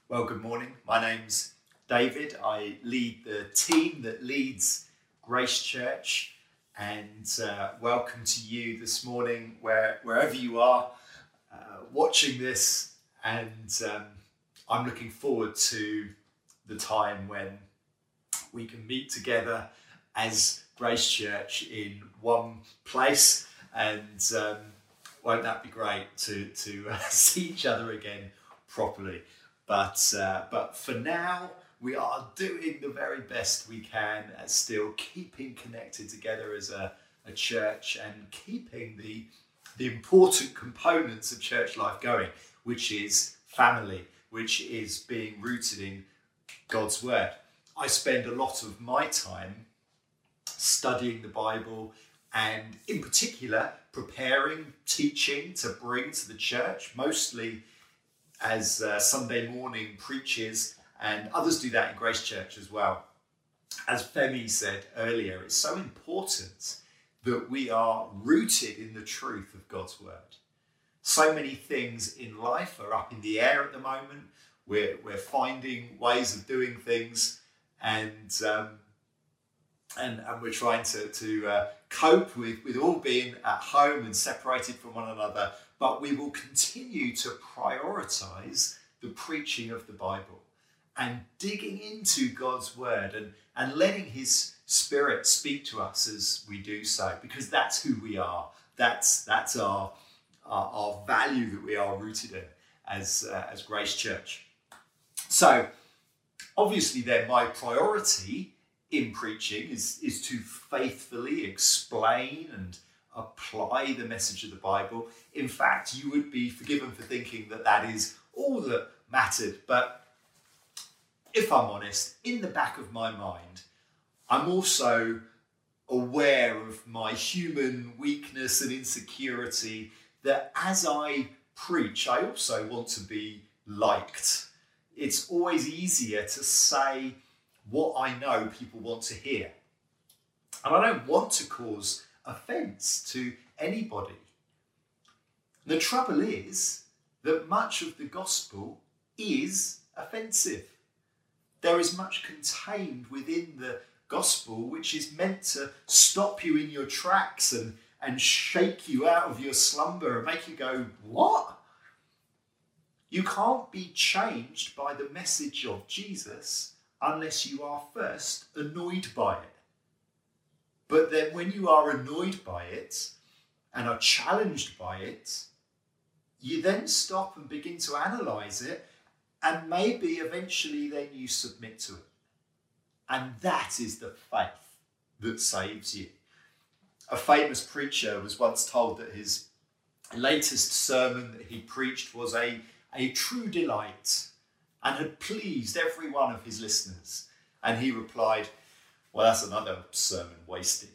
Well, good morning. My name's David. I lead the team that leads Grace Church, and welcome to you this morning, wherever you are watching this. And I'm looking forward to the time when we can meet together as Grace Church in one place, and won't that be great to see each other again properly? But for now, we are doing the very best we can at still keeping connected together as a church and keeping the important components of church life going, which is family, which is being rooted in God's word. I spend a lot of my time studying the Bible and in particular preparing teaching to bring to the church, mostly as Sunday morning preaches, and others do that in Grace Church as well. As Femi said earlier, it's so important that we are rooted in the truth of God's word. So many things in life are up in the air at the moment. We're finding ways of doing things, and we're trying to cope with all being at home and separated from one another. But we will continue to prioritize the preaching of the Bible and digging into God's word and letting his Spirit speak to us as we do so, because that's who we are. That's our value that we are rooted in as Grace Church. So obviously then my priority in preaching is to faithfully explain and apply the message of the Bible. In fact, you would be forgiven for thinking that is all that mattered. But if I'm honest, in the back of my mind, I'm also aware of my human weakness and insecurity, that as I preach, I also want to be liked. It's always easier to say what I know people want to hear. And I don't want to cause offence to anybody. The trouble is that much of the gospel is offensive. There is much contained within the gospel which is meant to stop you in your tracks and shake you out of your slumber and make you go, what? You can't be changed by the message of Jesus unless you are first annoyed by it. But then when you are annoyed by it and are challenged by it, you then stop and begin to analyse it, and maybe eventually then you submit to it. And that is the faith that saves you. A famous preacher was once told that his latest sermon that he preached was a true delight and had pleased every one of his listeners. And he replied, well, that's another sermon wasted.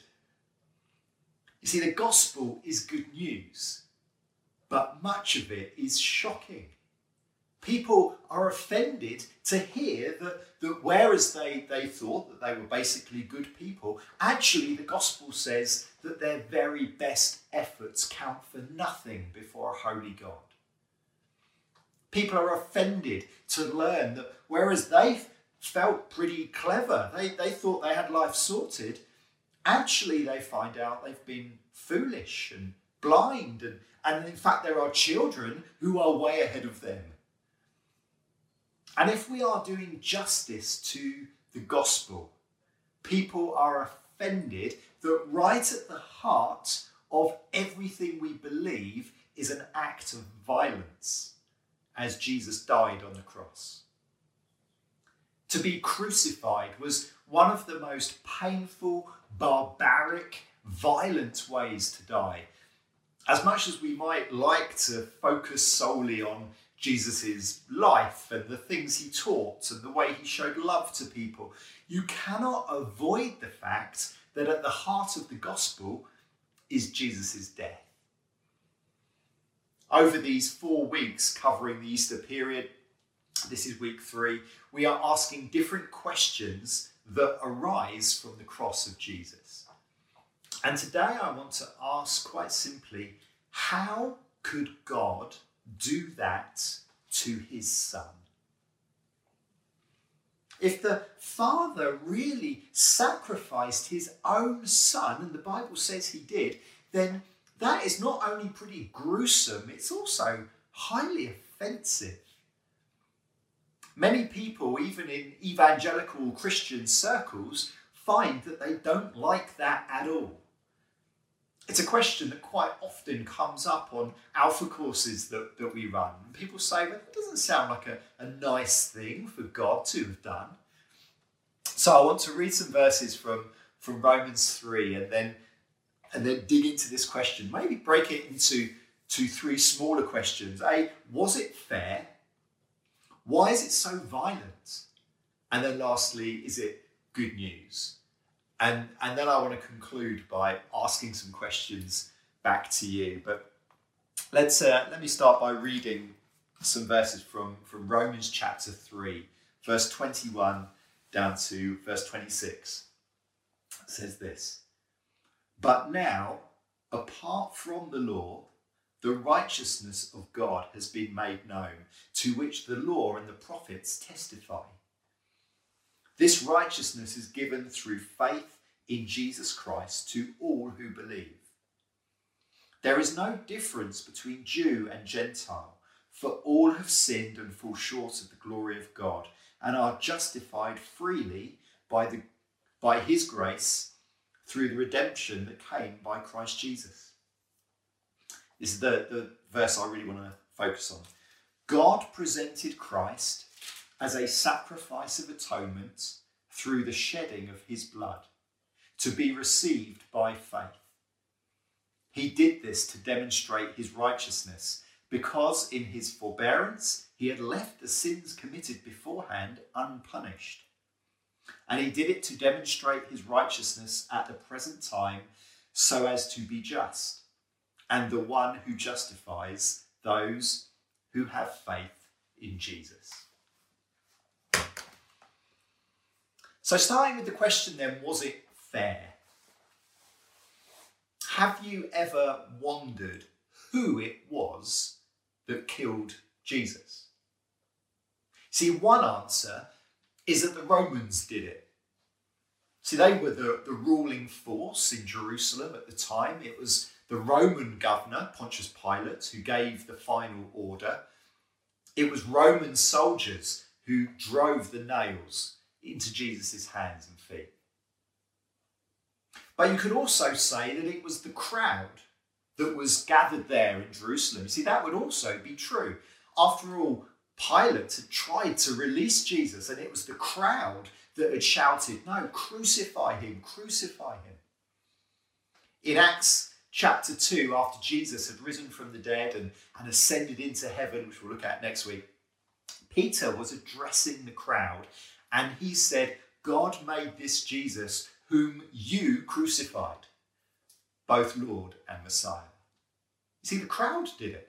You see, the gospel is good news, but much of it is shocking. People are offended to hear that whereas they thought that they were basically good people, actually the gospel says that their very best efforts count for nothing before a holy God. People are offended to learn that whereas they felt pretty clever, they thought they had life sorted, actually they find out they've been foolish and blind, and in fact there are children who are way ahead of them. And if we are doing justice to the gospel, people are offended that right at the heart of everything we believe is an act of violence, as Jesus died on the cross. To be crucified was one of the most painful, barbaric, violent ways to die. As much as we might like to focus solely on Jesus' life and the things he taught and the way he showed love to people, you cannot avoid the fact that at the heart of the gospel is Jesus' death. Over these 4 weeks covering the Easter period, this is week 3, we are asking different questions that arise from the cross of Jesus. And today I want to ask quite simply, how could God do that to his son? If the Father really sacrificed his own Son, and the Bible says he did, then that is not only pretty gruesome, it's also highly offensive. Many people, even in evangelical Christian circles, find that they don't like that at all. It's a question that quite often comes up on alpha courses that we run. And people say, well, that doesn't sound like a nice thing for God to have done. So I want to read some verses from Romans 3 and then dig into this question. Maybe break it into three smaller questions. A, was it fair? Why is it so violent? And then lastly, is it good news? And then I want to conclude by asking some questions back to you. But let me start by reading some verses from Romans chapter 3, verse 21 down to verse 26. It says this: "But now, apart from the law, the righteousness of God has been made known, to which the law and the prophets testify. This righteousness is given through faith in Jesus Christ to all who believe. There is no difference between Jew and Gentile, for all have sinned and fall short of the glory of God, and are justified freely by his grace through the redemption that came by Christ Jesus." This is the verse I really want to focus on. God presented Christ as a sacrifice of atonement through the shedding of his blood, to be received by faith. He did this to demonstrate his righteousness, because in his forbearance he had left the sins committed beforehand unpunished. And he did it to demonstrate his righteousness at the present time, so as to be just, and the one who justifies those who have faith in Jesus. So starting with the question then, was it fair? Have you ever wondered who it was that killed Jesus? See, one answer is that the Romans did it. See, they were the ruling force in Jerusalem at the time. It was the Roman governor, Pontius Pilate, who gave the final order. It was Roman soldiers who drove the nails into Jesus' hands and feet. But you could also say that it was the crowd that was gathered there in Jerusalem. You see, that would also be true. After all, Pilate had tried to release Jesus, and it was the crowd that had shouted, "No, crucify him, crucify him." In Acts chapter 2, after Jesus had risen from the dead and ascended into heaven, which we'll look at next week, Peter was addressing the crowd, and he said, "God made this Jesus, whom you crucified, both Lord and Messiah." You see, the crowd did it.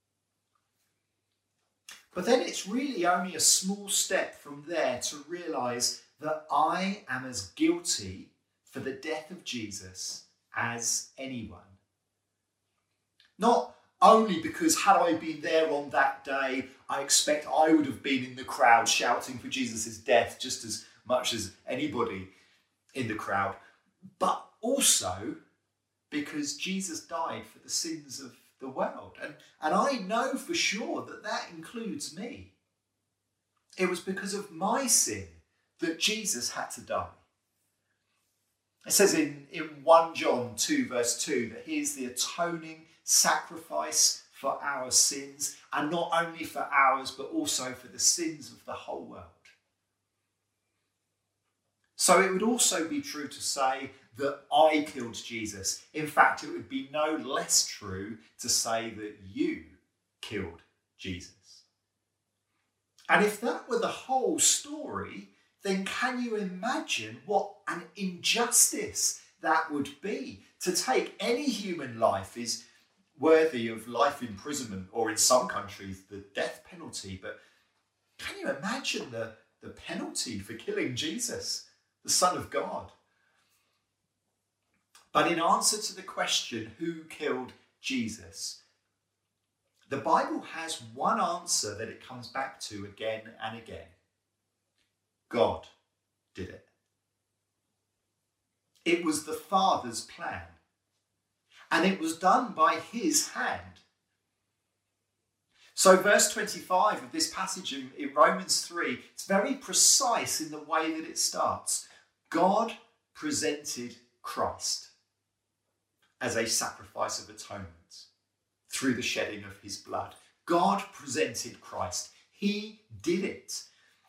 But then it's really only a small step from there to realise that I am as guilty for the death of Jesus as anyone. Not only because had I been there on that day, I expect I would have been in the crowd shouting for Jesus' death just as much as anybody in the crowd, but also because Jesus died for the sins of the world. And I know for sure that that includes me. It was because of my sin that Jesus had to die. It says in 1 John 2 verse 2 that he is the atoning sacrifice for our sins, and not only for ours but also for the sins of the whole world. So it would also be true to say that I killed Jesus. In fact, it would be no less true to say that you killed Jesus. And if that were the whole story, then can you imagine what an injustice that would be? To take any human life is worthy of life imprisonment, or in some countries, the death penalty. But can you imagine the penalty for killing Jesus, the Son of God? But in answer to the question, who killed Jesus, the Bible has one answer that it comes back to again and again. God did it. It was the Father's plan. And it was done by his hand. So verse 25 of this passage in Romans 3, it's very precise in the way that it starts. God presented Christ as a sacrifice of atonement through the shedding of his blood. God presented Christ. He did it.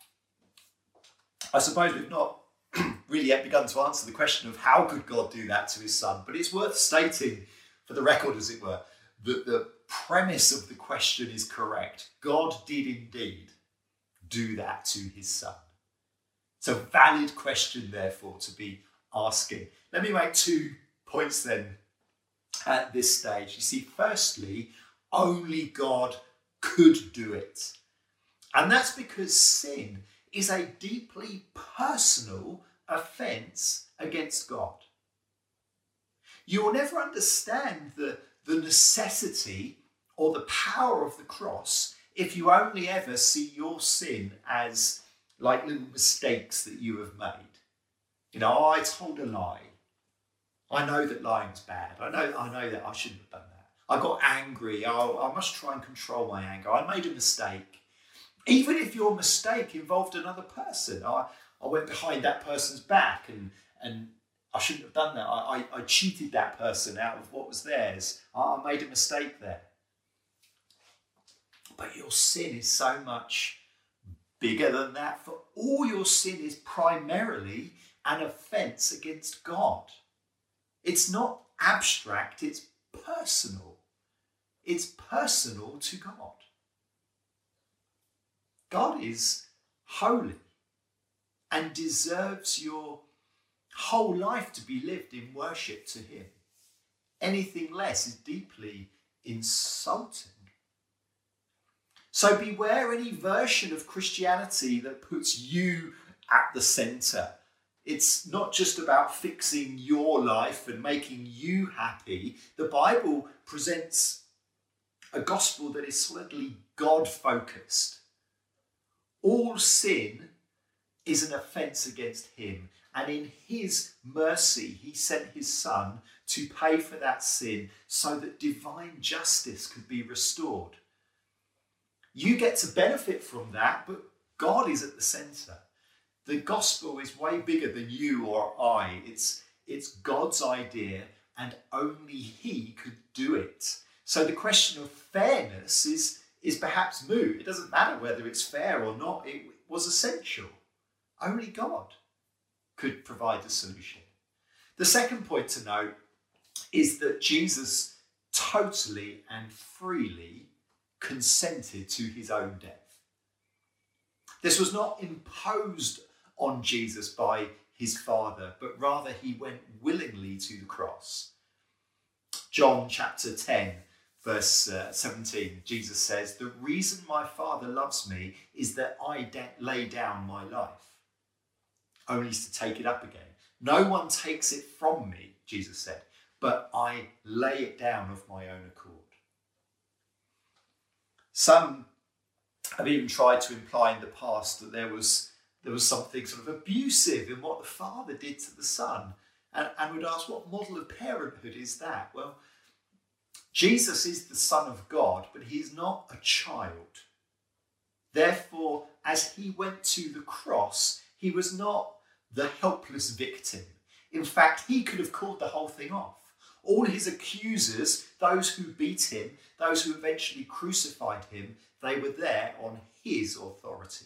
I suppose we've not really yet begun to answer the question of how could God do that to his son, but it's worth stating, for the record as it were, that the premise of the question is correct. God did indeed do that to his son. It's a valid question, therefore, to be asking. Let me make 2 points then at this stage. You see, firstly, only God could do it. And that's because sin is a deeply personal offence against God. You will never understand the necessity or the power of the cross if you only ever see your sin as like little mistakes that you have made. You know, I told a lie. I know that lying's bad. I know that I shouldn't have done that. I got angry. I must try and control my anger. I made a mistake. Even if your mistake involved another person. I went behind that person's back and I shouldn't have done that. I cheated that person out of what was theirs. I made a mistake there. But your sin is so much bigger than that. For all your sin is primarily an offence against God. It's not abstract, it's personal. It's personal to God. God is holy and deserves your whole life to be lived in worship to him. Anything less is deeply insulting. So beware any version of Christianity that puts you at the centre. It's not just about fixing your life and making you happy. The Bible presents a gospel that is solidly God-focused. All sin is an offence against him. And in his mercy, he sent his son to pay for that sin so that divine justice could be restored. You get to benefit from that, but God is at the centre. The gospel is way bigger than you or I. It's God's idea, and only he could do it. So the question of fairness is perhaps moot. It doesn't matter whether it's fair or not. It was essential. Only God could provide the solution. The second point to note is that Jesus totally and freely consented to his own death. This was not imposed on Jesus by his Father, but rather he went willingly to the cross. John chapter 10, verse 17, Jesus says, "The reason my Father loves me is that I lay down my life, only to take it up again. No one takes it from me," Jesus said, "but I lay it down of my own accord." Some have even tried to imply in the past that there was something sort of abusive in what the Father did to the Son, and would ask, what model of parenthood is that? Well, Jesus is the Son of God, but he's not a child. Therefore, as he went to the cross, he was not the helpless victim. In fact, he could have called the whole thing off. All his accusers, those who beat him, those who eventually crucified him, they were there on his authority.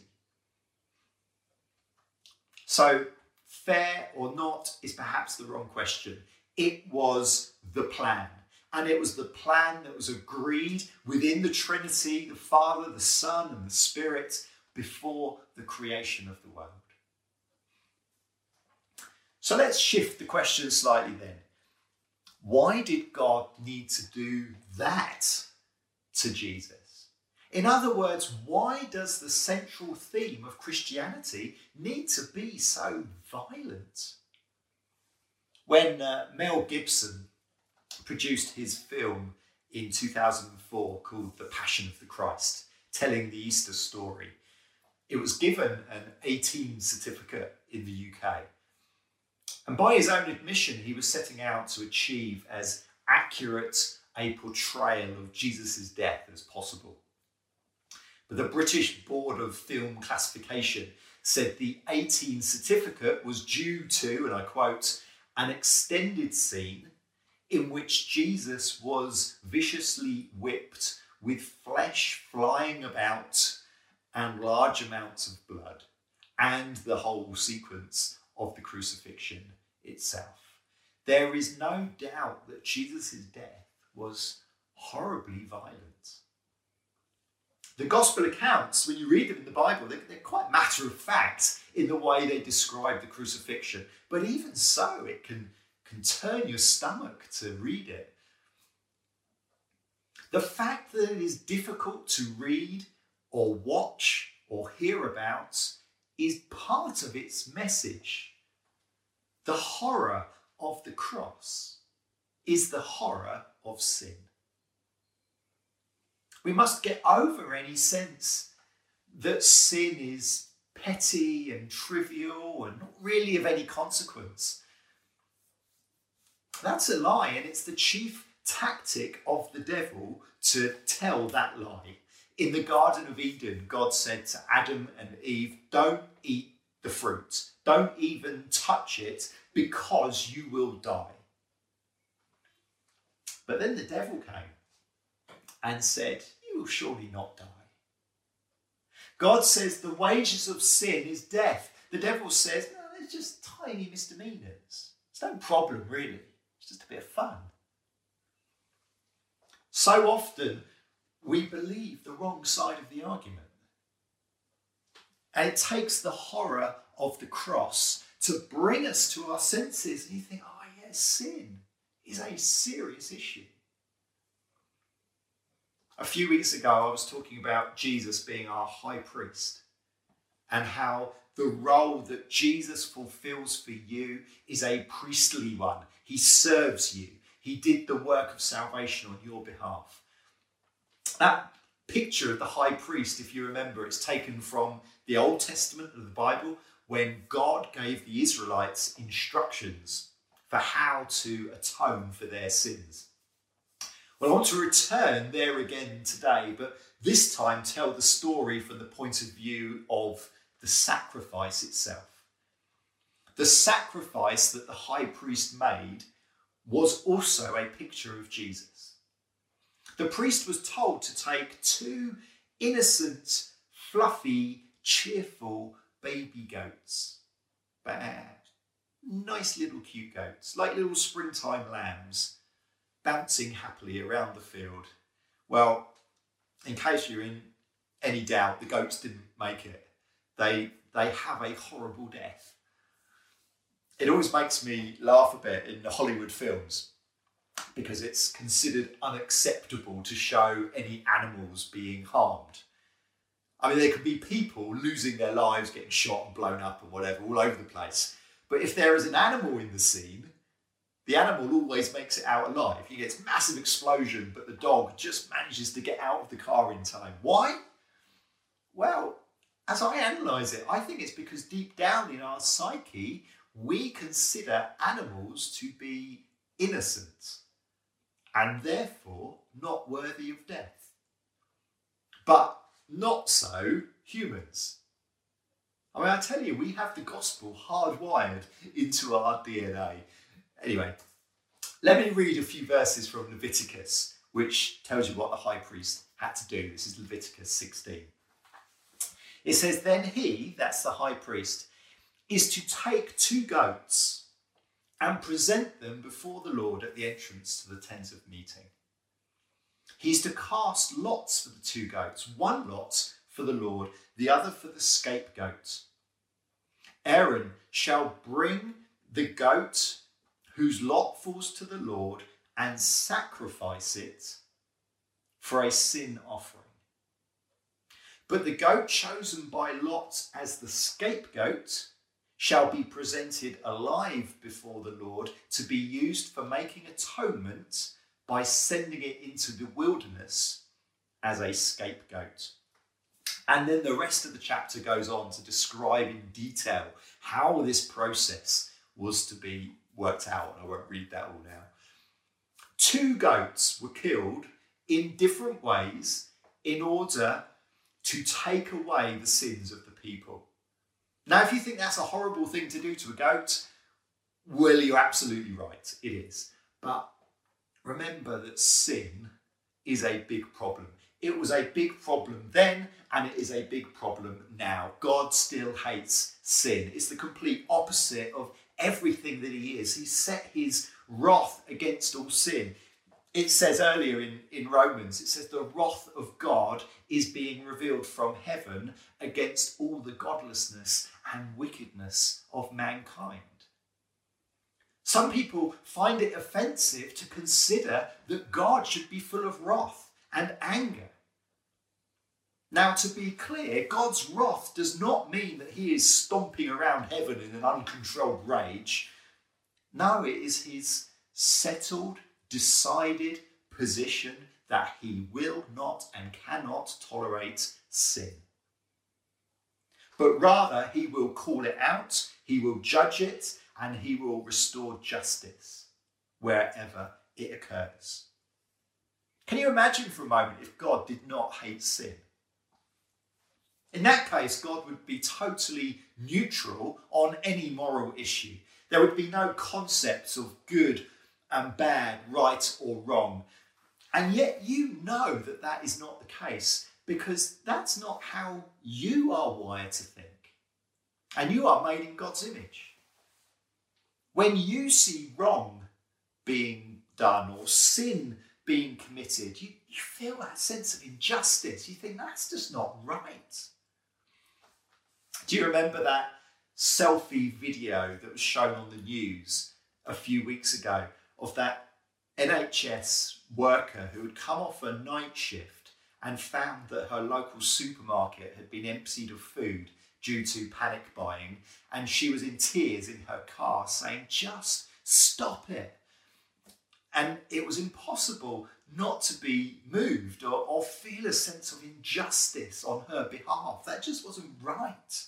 So, fair or not is perhaps the wrong question. It was the plan. And it was the plan that was agreed within the Trinity, the Father, the Son, and the Spirit, before the creation of the world. So let's shift the question slightly then. Why did God need to do that to Jesus? In other words, why does the central theme of Christianity need to be so violent? When Mel Gibson produced his film in 2004 called The Passion of the Christ, telling the Easter story, It was given an 18 certificate in the UK. And by his own admission, he was setting out to achieve as accurate a portrayal of Jesus' death as possible. But the British Board of Film Classification said the 18 certificate was due to, and I quote, an extended scene in which Jesus was viciously whipped with flesh flying about and large amounts of blood, and the whole sequence of the crucifixion itself. There is no doubt that Jesus' death was horribly violent. The gospel accounts, when you read them in the Bible, they're quite matter of fact in the way they describe the crucifixion. But even so, it can turn your stomach to read it. The fact that it is difficult to read or watch or hear about is part of its message. The horror of the cross is the horror of sin. We must get over any sense that sin is petty and trivial and not really of any consequence. That's a lie, and it's the chief tactic of the devil to tell that lie. In the Garden of Eden, God said to Adam and Eve, don't eat the fruit. Don't even touch it because you will die. But then the devil came and said, you will surely not die. God says the wages of sin is death. The devil says, no, they're just tiny misdemeanors. It's no problem, really. It's just a bit of fun. So often, we believe the wrong side of the argument. And it takes the horror of the cross to bring us to our senses. And you think, oh yes, sin is a serious issue. A few weeks ago, I was talking about Jesus being our high priest and how the role that Jesus fulfills for you is a priestly one. He serves you. He did the work of salvation on your behalf. That picture of the high priest, if you remember, it's taken from the Old Testament of the Bible when God gave the Israelites instructions for how to atone for their sins. Well, I want to return there again today, but this time tell the story from the point of view of the sacrifice itself. The sacrifice that the high priest made was also a picture of Jesus. The priest was told to take 2 innocent, fluffy, cheerful baby goats. Bad, nice little cute goats, like little springtime lambs, bouncing happily around the field. Well, in case you're in any doubt, the goats didn't make it. They have a horrible death. It always makes me laugh a bit in the Hollywood films because it's considered unacceptable to show any animals being harmed. I mean, there could be people losing their lives, getting shot and blown up and whatever, all over the place. But if there is an animal in the scene, the animal always makes it out alive. He gets massive explosion, but the dog just manages to get out of the car in time. Why? Well, as I analyse it, I think it's because deep down in our psyche, we consider animals to be innocent and therefore not worthy of death. But not so humans. I mean, I tell you, we have the gospel hardwired into our DNA. Anyway, let me read a few verses from Leviticus, which tells you what the high priest had to do. This is Leviticus 16. It says, then he, that's the high priest, is to take 2 goats and present them before the Lord at the entrance to the tent of meeting. He's to cast lots for the 2 goats, one lot for the Lord, the other for the scapegoat. Aaron shall bring the goat whose lot falls to the Lord and sacrifice it for a sin offering. But the goat chosen by lot as the scapegoat shall be presented alive before the Lord to be used for making atonement by sending it into the wilderness as a scapegoat. And then the rest of the chapter goes on to describe in detail how this process was to be worked out. And I won't read that all now. 2 goats were killed in different ways in order to take away the sins of the people. Now, if you think that's a horrible thing to do to a goat, well, you're absolutely right. It is. But remember that sin is a big problem. It was a big problem then, and it is a big problem now. God still hates sin. It's the complete opposite of everything that he is. He set his wrath against all sin. It says earlier in Romans, it says the wrath of God is being revealed from heaven against all the godlessness and wickedness of mankind. Some people find it offensive to consider that God should be full of wrath and anger. Now, to be clear, God's wrath does not mean that he is stomping around heaven in an uncontrolled rage. No, it is his settled, decided position that he will not and cannot tolerate sin. But rather, he will call it out, he will judge it, and he will restore justice wherever it occurs. Can you imagine for a moment if God did not hate sin? In that case, God would be totally neutral on any moral issue. There would be no concepts of good and bad, right or wrong. And yet you know that that is not the case, because that's not how you are wired to think. And you are made in God's image. When you see wrong being done or sin being committed, you feel that sense of injustice. You think that's just not right. Do you remember that selfie video that was shown on the news a few weeks ago of that NHS worker who had come off a night shift and found that her local supermarket had been emptied of food due to panic buying, and she was in tears in her car saying, just stop it. And it was impossible not to be moved or feel a sense of injustice on her behalf. That just wasn't right.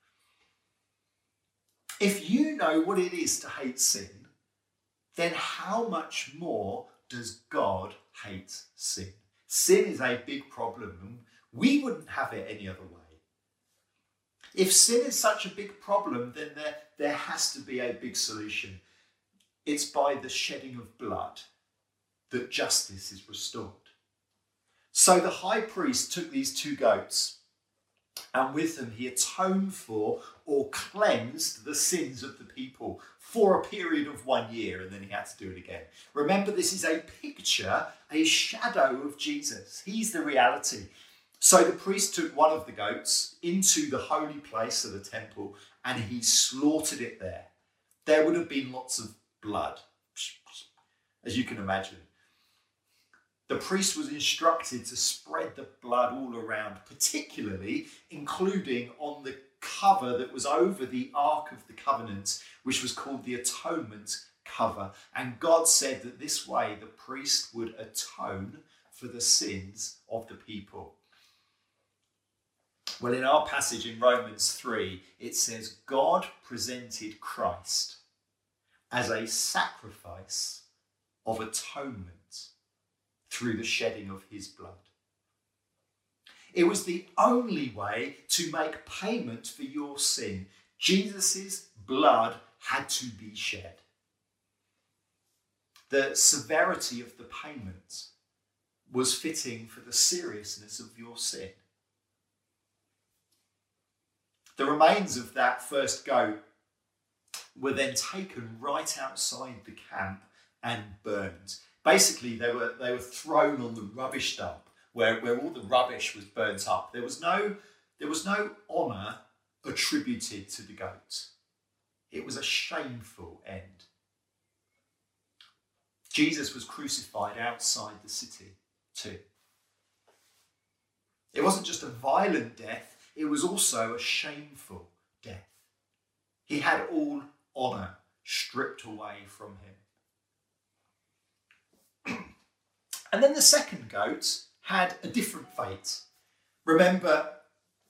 If you know what it is to hate sin, then how much more does God hate sin? Sin is a big problem, and we wouldn't have it any other way. If sin is such a big problem, then there has to be a big solution. It's by the shedding of blood that justice is restored. So the high priest took these 2 goats, and with them he atoned for or cleansed the sins of the people for a period of 1 year, and then he had to do it again. Remember, this is a picture, a shadow of Jesus. He's the reality. So the priest took one of the goats into the holy place of the temple, and he slaughtered it there. There would have been lots of blood, as you can imagine. The priest was instructed to spread the blood all around, particularly including on the cover that was over the Ark of the Covenant, which was called the Atonement Cover. And God said that this way the priest would atone for the sins of the people. Well, in our passage in Romans 3, it says, God presented Christ as a sacrifice of atonement through the shedding of his blood. It was the only way to make payment for your sin. Jesus' blood had to be shed. The severity of the payment was fitting for the seriousness of your sin. The remains of that first goat were then taken right outside the camp and burned. Basically, they were thrown on the rubbish dump where all the rubbish was burnt up. There was no honour attributed to the goat. It was a shameful end. Jesus was crucified outside the city too. It wasn't just a violent death, it was also a shameful death. He had all honour stripped away from him. And then the second goat had a different fate. Remember,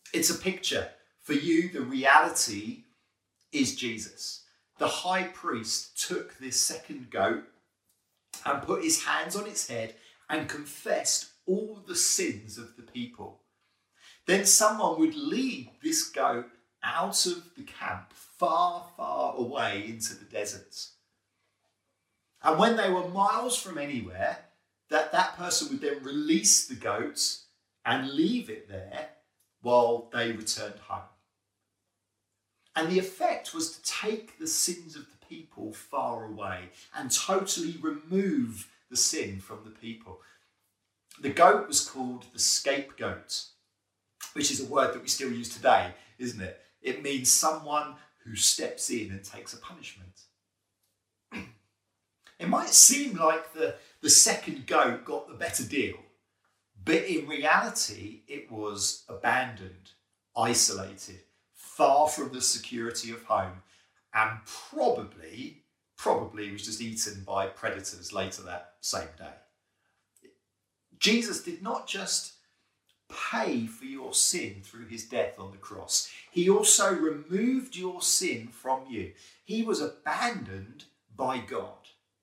It's a picture. For you, the reality is Jesus. The high priest took this second goat and put his hands on its head and confessed all the sins of the people. Then someone would lead this goat out of the camp, far, far away into the deserts. And when they were miles from anywhere, that person would then release the goats and leave it there while they returned home. And the effect was to take the sins of the people far away and totally remove the sin from the people. The goat was called the scapegoat, which is a word that we still use today, isn't it? It means someone who steps in and takes a punishment. It might seem like the second goat got the better deal, but in reality, it was abandoned, isolated, far from the security of home, and probably was just eaten by predators later that same day. Jesus did not just pay for your sin through his death on the cross. He also removed your sin from you. He was abandoned by God.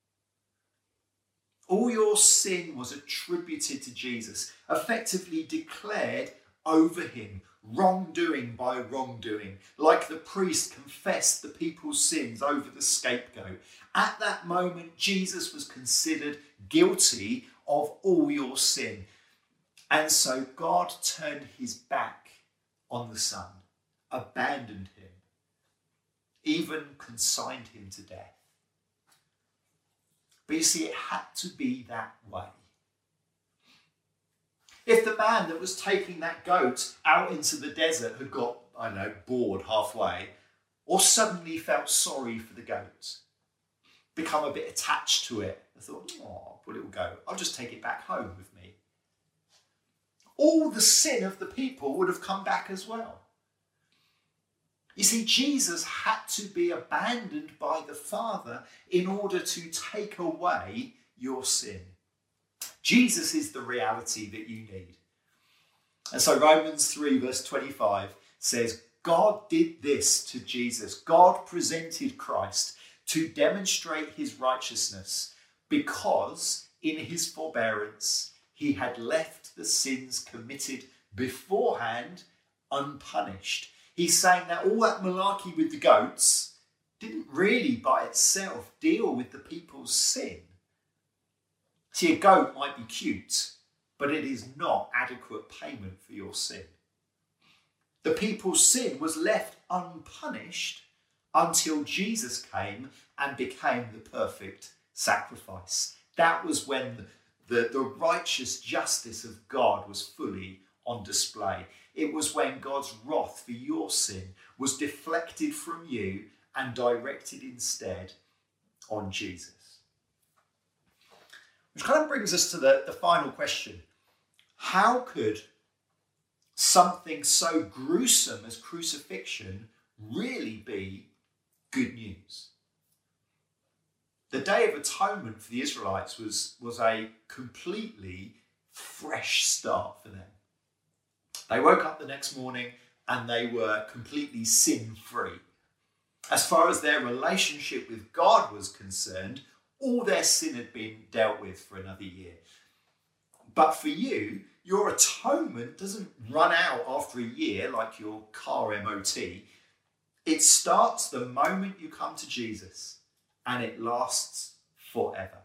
All your sin was attributed to Jesus, effectively declared over him, wrongdoing by wrongdoing, like the priest confessed the people's sins over the scapegoat. At that moment, Jesus was considered guilty of all your sin. And so God turned his back on the Son, abandoned him, even consigned him to death. But you see, it had to be that way. If the man that was taking that goat out into the desert had got, bored halfway, or suddenly felt sorry for the goat, become a bit attached to it, and thought, oh, poor little goat, I'll just take it back home with me, all the sin of the people would have come back as well. You see, Jesus had to be abandoned by the Father in order to take away your sin. Jesus is the reality that you need. And so Romans 3 verse 25 says, God did this to Jesus. God presented Christ to demonstrate his righteousness because in his forbearance he had left the sins committed beforehand unpunished. He's saying that all that malarkey with the goats didn't really by itself deal with the people's sin. See, a goat might be cute, but it is not adequate payment for your sin. The people's sin was left unpunished until Jesus came and became the perfect sacrifice. That was when the righteous justice of God was fully on display. It was when God's wrath for your sin was deflected from you and directed instead on Jesus. Which kind of brings us to the final question. How could something so gruesome as crucifixion really be good news? The Day of Atonement for the Israelites was a completely fresh start for them. They woke up the next morning and they were completely sin-free. As far as their relationship with God was concerned, all their sin had been dealt with for another year. But for you, your atonement doesn't run out after a year like your car MOT. It starts the moment you come to Jesus and it lasts forever.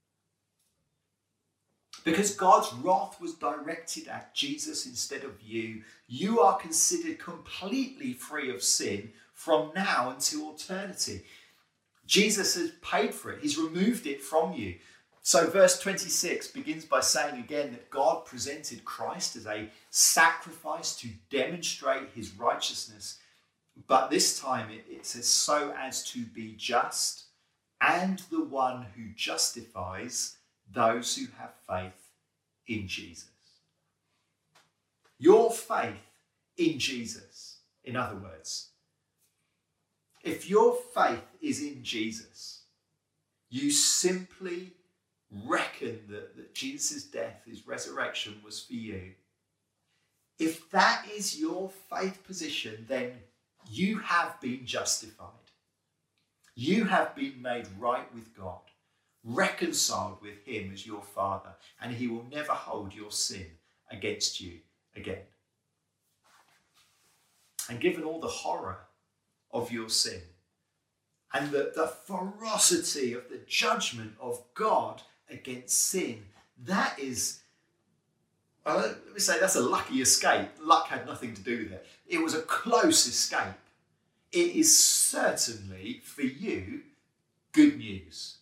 Because God's wrath was directed at Jesus instead of you, you are considered completely free of sin from now until eternity. Jesus has paid for it. He's removed it from you. So verse 26 begins by saying again that God presented Christ as a sacrifice to demonstrate his righteousness. But this time it says so as to be just and the one who justifies those who have faith in Jesus. Your faith in Jesus, in other words, if your faith is in Jesus, you simply reckon that Jesus' death, his resurrection was for you. If that is your faith position, then you have been justified. You have been made right with God, reconciled with him as your Father, and he will never hold your sin against you again. And given all the horror of your sin and the ferocity of the judgment of God against sin, that is, well, let me say, that's a lucky escape. Luck had nothing to do with it. It was a close escape. It is certainly, for you, good news.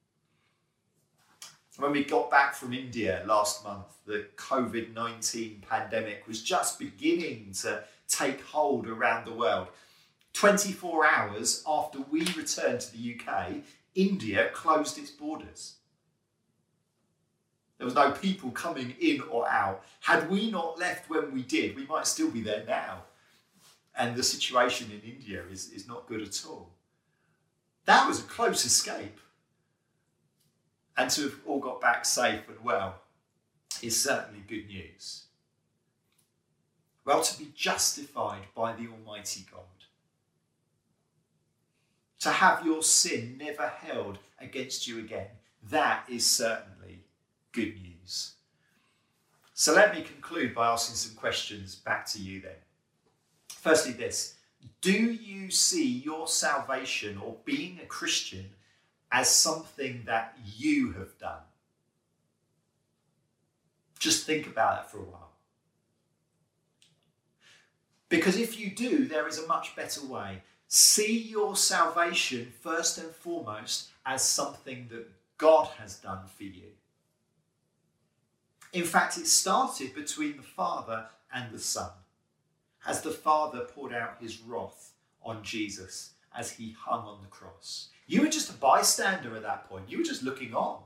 When we got back from India last month, the COVID-19 pandemic was just beginning to take hold around the world. 24 hours after we returned to the UK, India closed its borders. There was no people coming in or out. Had we not left when we did, we might still be there now. And the situation in India is not good at all. That was a close escape. And to have all got back safe and well is certainly good news. Well, to be justified by the Almighty God. To have your sin never held against you again. That is certainly good news. So let me conclude by asking some questions back to you then. Firstly, this: do you see your salvation or being a Christian as something that you have done? Just think about it for a while. Because if you do, there is a much better way. See your salvation first and foremost as something that God has done for you. In fact, it started between the Father and the Son, as the Father poured out his wrath on Jesus as he hung on the cross. You were just a bystander at that point. You were just looking on.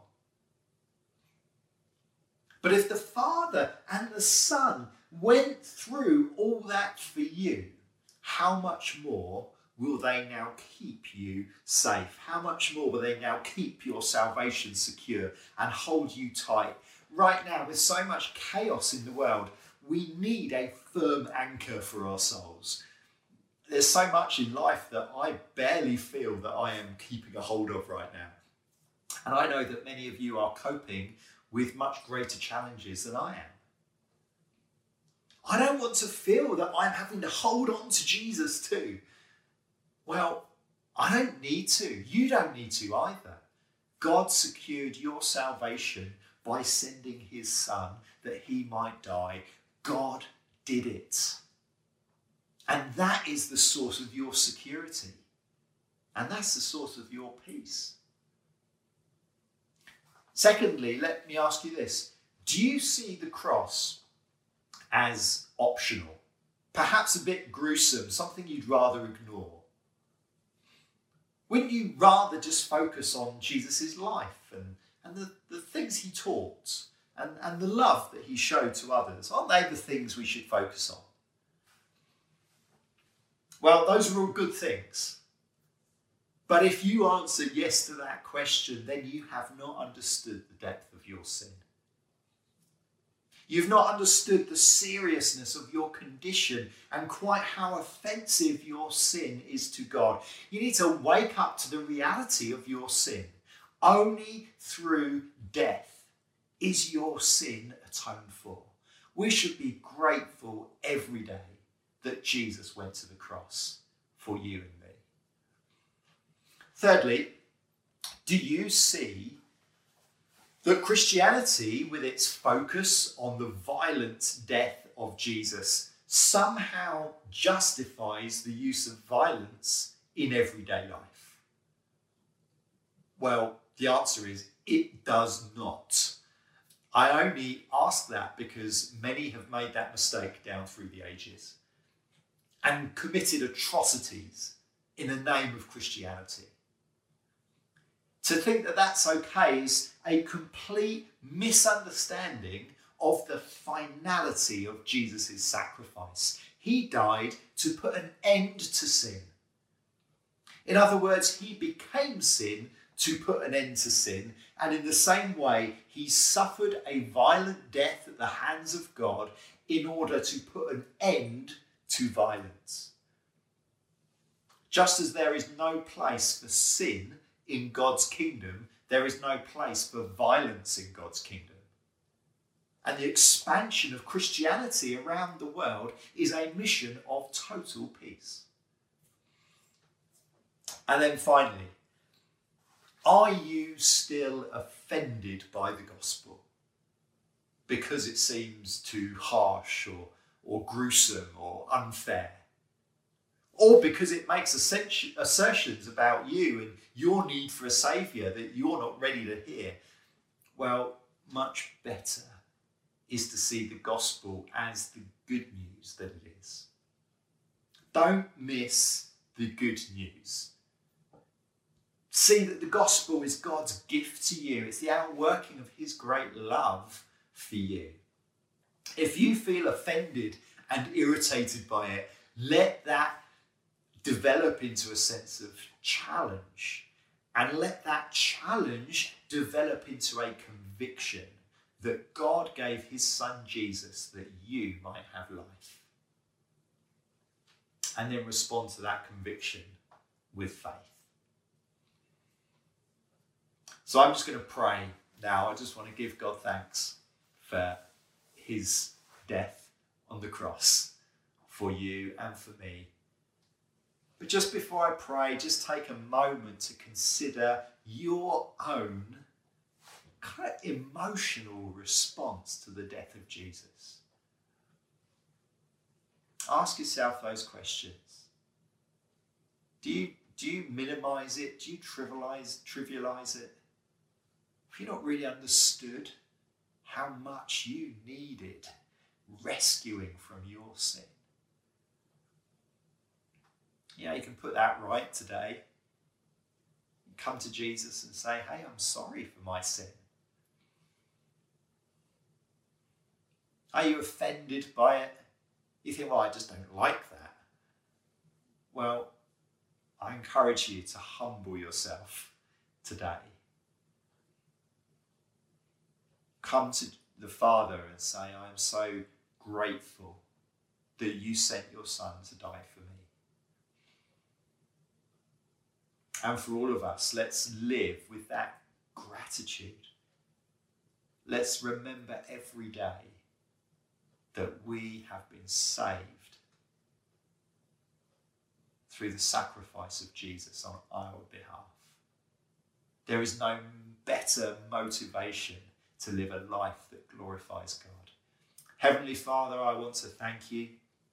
But if the Father and the Son went through all that for you, how much more will they now keep you safe? How much more will they now keep your salvation secure and hold you tight? Right now, with so much chaos in the world, we need a firm anchor for our souls. There's so much in life that I barely feel that I am keeping a hold of right now. And I know that many of you are coping with much greater challenges than I am. I don't want to feel that I'm having to hold on to Jesus too. Well, I don't need to. You don't need to either. God secured your salvation by sending his Son that he might die. God did it. And that is the source of your security. And that's the source of your peace. Secondly, let me ask you this. Do you see the cross as optional? Perhaps a bit gruesome, something you'd rather ignore? Wouldn't you rather just focus on Jesus' life and the things he taught and the love that he showed to others? Aren't they the things we should focus on? Well, those are all good things. But if you answer yes to that question, then you have not understood the depth of your sin. You've not understood the seriousness of your condition and quite how offensive your sin is to God. You need to wake up to the reality of your sin. Only through death is your sin atoned for. We should be grateful every day that Jesus went to the cross for you and me. Thirdly, do you see that Christianity, with its focus on the violent death of Jesus, somehow justifies the use of violence in everyday life? Well, the answer is it does not. I only ask that because many have made that mistake down through the ages and committed atrocities in the name of Christianity. To think that that's okay is a complete misunderstanding of the finality of Jesus' sacrifice. He died to put an end to sin. In other words, he became sin to put an end to sin. And in the same way, he suffered a violent death at the hands of God in order to put an end to violence. Just as there is no place for sin in God's kingdom, there is no place for violence in God's kingdom. And the expansion of Christianity around the world is a mission of total peace. And then finally, are you still offended by the gospel because it seems too harsh or gruesome or unfair? Or because it makes assertions about you and your need for a saviour that you're not ready to hear? Well, much better is to see the gospel as the good news that it is. Don't miss the good news. See that the gospel is God's gift to you. It's the outworking of his great love for you. If you feel offended and irritated by it, let that develop into a sense of challenge, and let that challenge develop into a conviction that God gave his son Jesus that you might have life. And then respond to that conviction with faith. So I'm just going to pray now. I just want to give God thanks for his death on the cross for you and for me. But just before I pray, just take a moment to consider your own kind of emotional response to the death of Jesus. Ask yourself those questions. Do you minimize it? Do you trivialize it? Have you not really understood how much you needed rescuing from your sin? Yeah, you can put that right today. Come to Jesus and say, hey, I'm sorry for my sin. Are you offended by it? You think, well, I just don't like that. Well, I encourage you to humble yourself today. Come to the Father and say, I am so grateful that you sent your son to die for me. And for all of us, let's live with that gratitude. Let's remember every day that we have been saved through the sacrifice of Jesus on our behalf. There is no better motivation to live a life that glorifies God. Heavenly Father, I want to thank you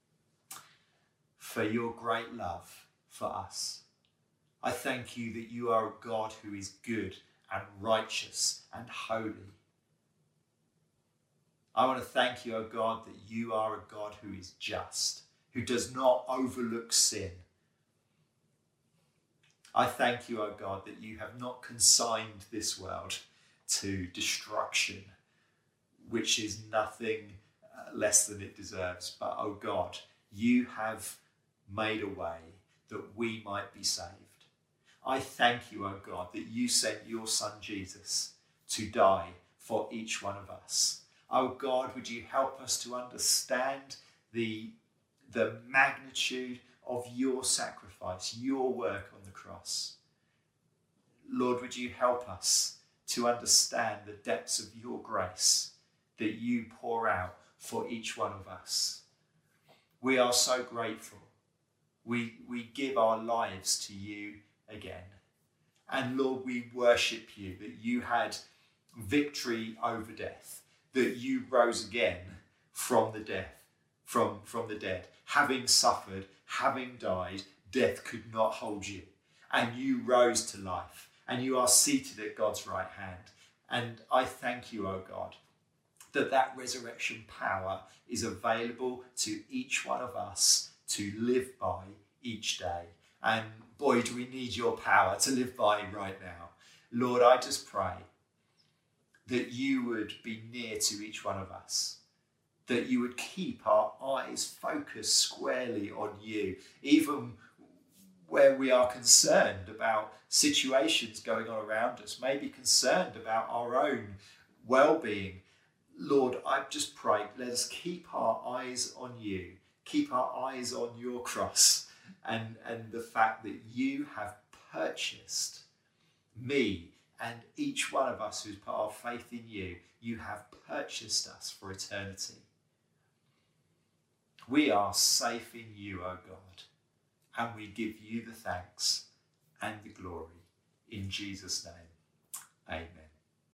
for your great love for us. I thank you that you are a God who is good and righteous and holy. I want to thank you, O God, that you are a God who is just, who does not overlook sin. I thank you, O God, that you have not consigned this world to destruction, which is nothing less than it deserves. But, O God, you have made a way that we might be saved. I thank you, O God, that you sent your son Jesus to die for each one of us. Oh God, would you help us to understand the magnitude of your sacrifice, your work on the cross. Lord, would you help us to understand the depths of your grace that you pour out for each one of us. We are so grateful. We give our lives to you again. And Lord, we worship you that you had victory over death, that you rose again from the dead. Having suffered, having died, death could not hold you. And you rose to life, and you are seated at God's right hand. And I thank you, O God, that resurrection power is available to each one of us to live by each day. And boy, do we need your power to live by right now. Lord, I just pray that you would be near to each one of us, that you would keep our eyes focused squarely on you, even where we are concerned about situations going on around us, maybe concerned about our own well-being. Lord, I just pray, let us keep our eyes on you, keep our eyes on your cross, and the fact that you have purchased me and each one of us who's put our faith in you. You have purchased us for eternity. We are safe in you, O God, and we give you the thanks and the glory in Jesus' name. Amen.